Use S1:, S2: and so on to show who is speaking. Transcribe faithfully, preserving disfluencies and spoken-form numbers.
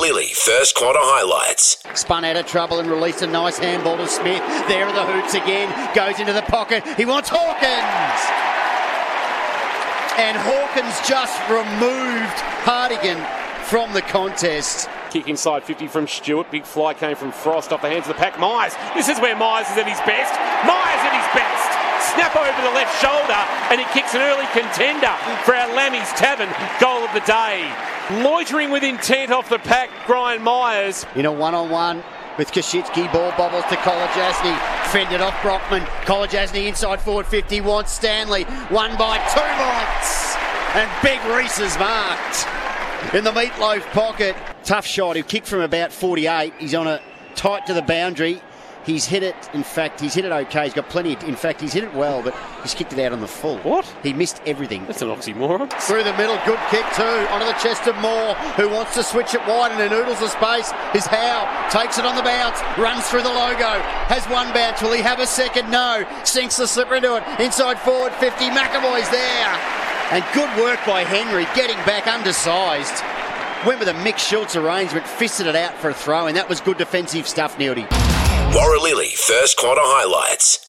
S1: Warralili first quarter highlights.
S2: Spun out of trouble and released a nice handball to Smith. There are the hoops again. Goes into the pocket. He wants Hawkins. And Hawkins just removed Hartigan from the contest.
S3: Kick inside fifty from Stewart. Big fly came from Frost off the hands of the pack. Myers. This is where Myers is at his best. Myers at his best. Snap over the left shoulder and he kicks an early contender for our Lammy's Tavern goal of the day. Loitering with intent off the pack, Brian Myers.
S2: In a one-on-one with Kashitsky, ball bobbles to Kolodjasny. Fended off Brockman. Kolodjasny inside forward fifty, wants Stanley. One by two points. And Big Reese is marked in the Meatloaf pocket. Tough shot. He kicked from about forty-eight. He's on a tight to the boundary. He's hit it. In fact, he's hit it okay. He's got plenty. Of, in fact, he's hit it well, but he's kicked it out on the full.
S3: What?
S2: He missed everything.
S3: That's an oxymoron.
S2: Through the middle, good kick too. Onto the chest of Moore, who wants to switch it wide and noodles the space. Is Howe. Takes it on the bounce. Runs through the logo. Has one bounce. Will he have a second? No. Sinks the slipper into it. Inside forward fifty. McAvoy's there. And good work by Henry, getting back undersized. Went with a Mick Schultz arrangement, fisted it out for a throw, and that was good defensive stuff, Neildy.
S1: Warralili first quarter highlights.